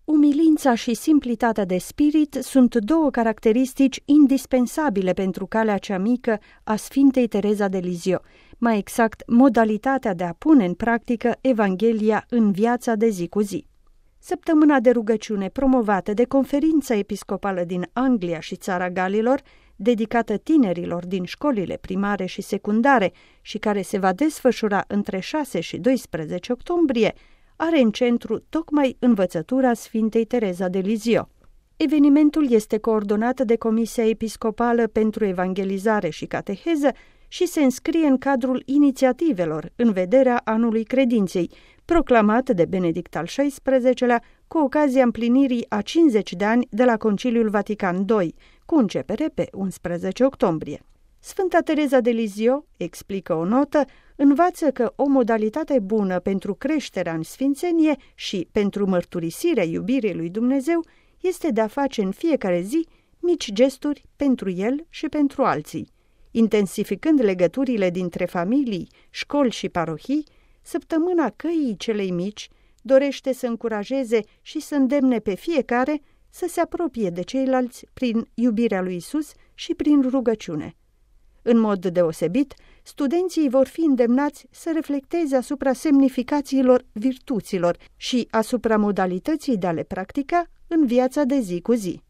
Umilința și simplitatea de spirit sunt două caracteristici indispensabile pentru calea cea mică a Sfintei Tereza de Lisieux, mai exact modalitatea de a pune în practică Evanghelia în viața de zi cu zi. Săptămâna de rugăciune promovată de Conferința Episcopală din Anglia și Țara Galilor, dedicată tinerilor din școlile primare și secundare și care se va desfășura între 6 și 12 octombrie, are în centru tocmai învățătura Sfintei Tereza de Lisieux. Evenimentul este coordonat de Comisia Episcopală pentru Evangelizare și Cateheză și se înscrie în cadrul inițiativelor în vederea Anului Credinței, proclamat de Benedict al XVI-lea cu ocazia împlinirii a 50 de ani de la Conciliul Vatican II, cu începere pe 11 octombrie. Sfânta Tereza de Lisieux, explică o notă, învață că o modalitate bună pentru creșterea în sfințenie și pentru mărturisirea iubirii lui Dumnezeu este de a face în fiecare zi mici gesturi pentru el și pentru alții. Intensificând legăturile dintre familii, școli și parohii, Săptămâna Căii Celei Mici dorește să încurajeze și să îndemne pe fiecare să se apropie de ceilalți prin iubirea lui Isus și prin rugăciune. În mod deosebit, studenții vor fi îndemnați să reflecteze asupra semnificațiilor virtuților și asupra modalității de a le practica în viața de zi cu zi.